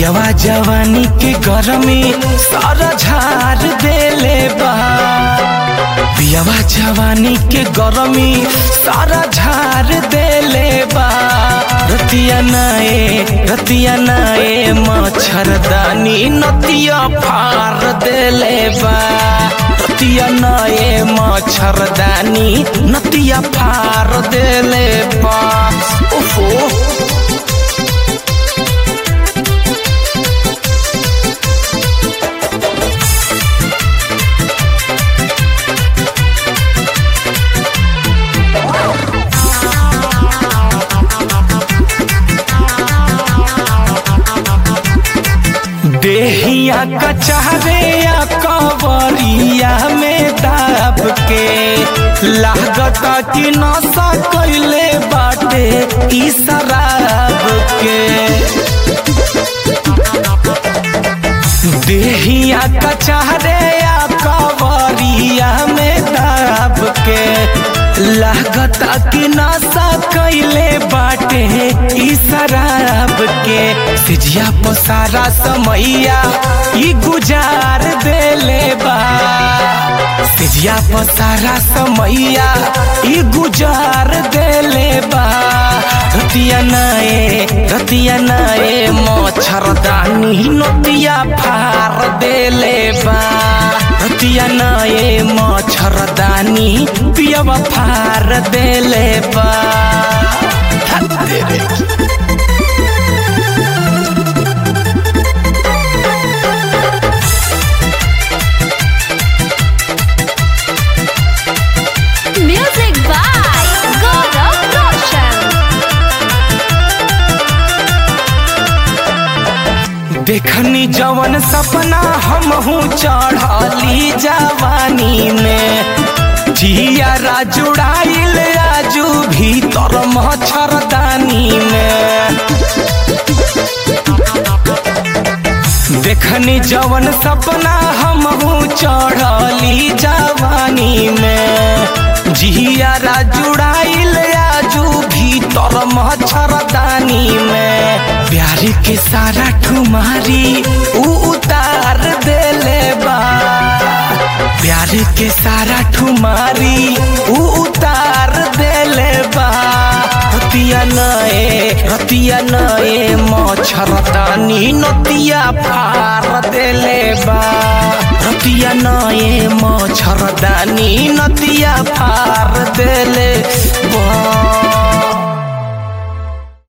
पियवा जवानी के गरमी सारा झाड़ देले बा। पियवा जवानी के गरमी सारा झाड़ देले बा। रतिया नाए मच्छरदानी नतिया फाड़ देले बा। रतिया नाए मच्छरदानी नतिया फाड़ देले बा। ओहो देहिया कचहरे या कवरिया में दाब के लागता कि नशा कैले बाटे ई शराब के। देहिया कचहरे या कवरिया में दाब के लागता कि नशा कैले बाटे ई शराब के। सिजिया पसारा समैया ई गुजार देले बा। सिजिया पसारा समैया ई गुजार देले बा। रतिया नाए मच्छरदानी नतिया फाड़ देले बा। रतिया नाए मच्छरदानी पियवा फाड़ देले बा। Music by Gaurav Roshan. देखनी जवन सपना हमहू चढ़ली जवानी में। जिया जुड़ाइल आजू भीतर मच्छरदानी में। देखनी जवन सपना हमहू चढ़ली जवानी में। जिया जुड़ाइल आजू भीतर मच्छरदानी में। प्यार के सारा ठुमारी उतार देले बा। प्यार के सारा ठुमारी उतार देले बा। रतिया नाए मच्छरदानी नतिया फाड़ देले बा। रतिया नाए मच्छरदानी नतिया फाड़ देले बा।